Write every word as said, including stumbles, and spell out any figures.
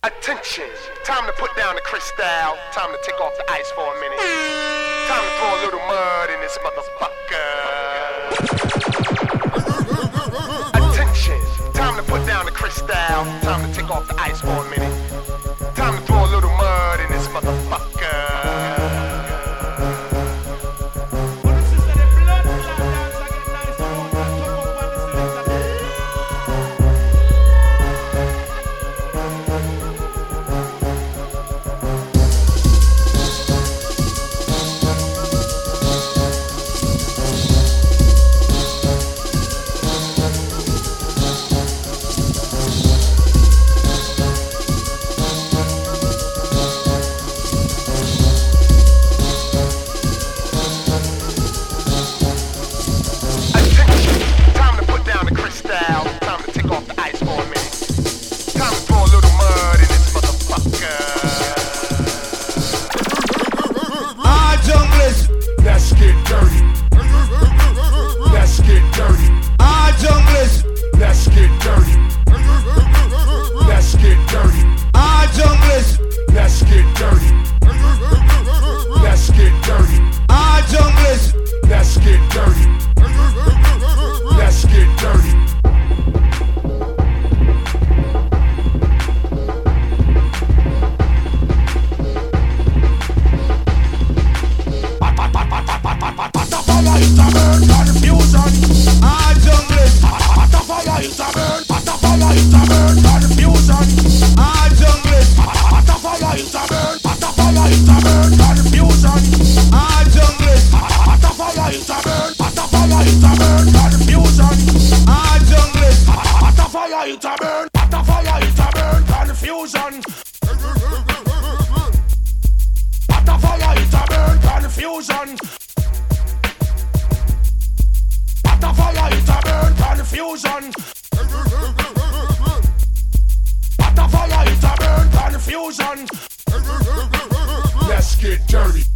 Attention, time to put down the crystal, time to take off the ice for a minute. Time to throw a little mud in this motherfucker. Attention, time to put down the crystal, time to take off the ice for a minute. Time to throw a little mud in this motherfucker. Let's get dirty.